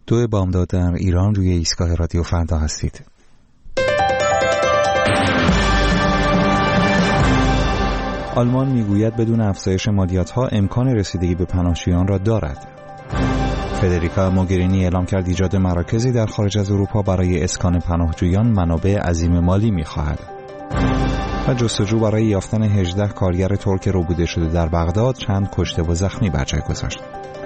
دو بامداد در ایران روی ایستگاه رادیو فردا هستید. آلمان میگوید بدون افزایش مالیات‌ها امکان رسیدگی به پناهجویان را دارد. فدریکا موگرینی اعلام کرد ایجاد مراکزی در خارج از اروپا برای اسکان پناهجویان منابع عظیم مالی می‌خواهد. و جستجو برای یافتن 18 کارگر ترک ربوده شده در بغداد چند کشته و زخمی بر جای گذاشت.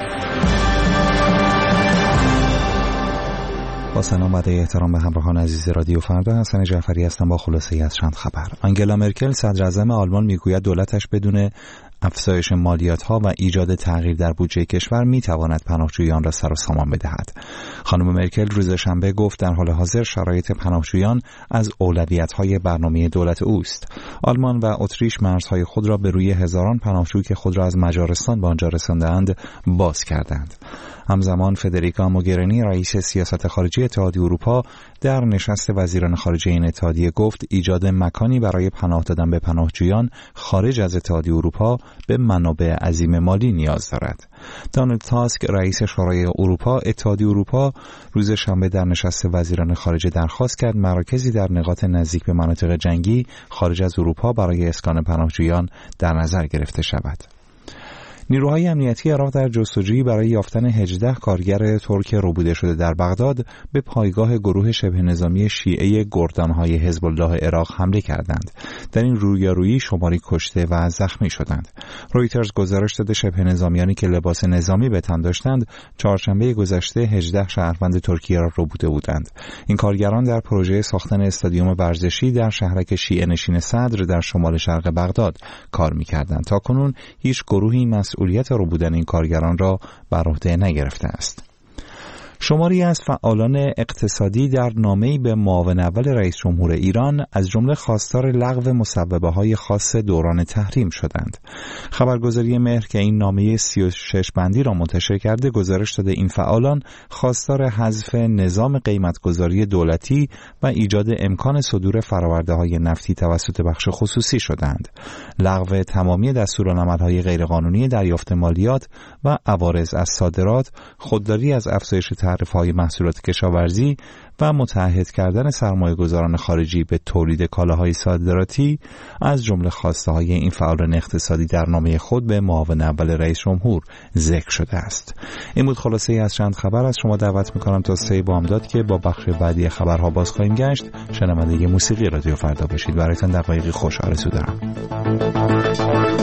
با سلام و احترام به همراهان عزیز رادیو فردا، حسن جعفری هستم با خلاصه‌ای از چند خبر. آنگلا مرکل صدر اعظم آلمان میگوید دولتش بدون افزایش مالیات‌ها و ایجاد تغییر در بودجه کشور می‌تواند پناهجویان را سر و سامان بدهد. خانم مرکل روز شنبه گفت در حال حاضر شرایط پناهجویان از اولویت‌های برنامه دولت اوست. آلمان و اتریش مرزهای خود را به روی هزاران پناهجو که خود را از مجارستان به آنجا رسانده‌اند باز کردند. همزمان فدریکا موگرینی رئیس سیاست خارجی اتحادیه اروپا در نشست وزیران خارجه این اتحادیه گفت ایجاد مکانی برای پناه دادن به پناهجویان خارج از اتحادیه اروپا به منابع عظیم مالی نیاز دارد. دونالد تاسک رئیس شورای اروپا اتحادیه اروپا روز شنبه در نشست وزیران خارجه درخواست کرد مراکزی در نقاط نزدیک به مناطق جنگی خارج از اروپا برای اسکان پناهجویان در نظر گرفته شود. نیروهای امنیتی عراق در جستجویی برای یافتن 18 کارگر ترک ربوده شده در بغداد به پایگاه گروه شبه نظامی شیعه گردانهای حزب الله عراق حمله کردند. در این رویارویی شماری کشته و زخمی شدند. رویترز گزارش داده شبه نظامیانی که لباس نظامی به تن داشتند چهارشنبه گذشته 18 شهروند ترکیه را ربوده بودند. این کارگران در پروژه ساختن استادیوم ورزشی در شهرک شیعه نشین صدر در شمال شرق بغداد کار می‌کردند. تاکنون هیچ گروهی مسئولیت ربودن این کارگران را بر عهده نگرفته است. شماری از فعالان اقتصادی در نامه‌ای به معاون اول رئیس جمهور ایران از جمله خواستار لغو مصوبه‌های خاص دوران تحریم شدند. خبرگزاری مهر که این نامه 36 بندی را منتشر کرده گزارش داده این فعالان خواستار حذف نظام قیمتگذاری دولتی و ایجاد امکان صدور فرآورده‌های نفتی توسط بخش خصوصی شدند. لغو تمامی دستورالعمل‌های غیرقانونی دریافت مالیات و عوارض از صادرات، خودداری از افزایش تعرفه‌های محصولات کشاورزی و متعهد کردن سرمایه‌گذاران خارجی به تولید کالاهای صادراتی از جمله خواسته‌های این فعالان اقتصادی در نامه خود به معاون اول رئیس جمهور ذکر شده است. این بود خلاصه‌ای از چند خبر. از شما دعوت می‌کنم تا 3 بامداد که با بخش بعدی خبرها باز خواهیم گشت شنونده موسیقی رادیو فردا باشید. برایتان دقایقی خوش آرزو دارم.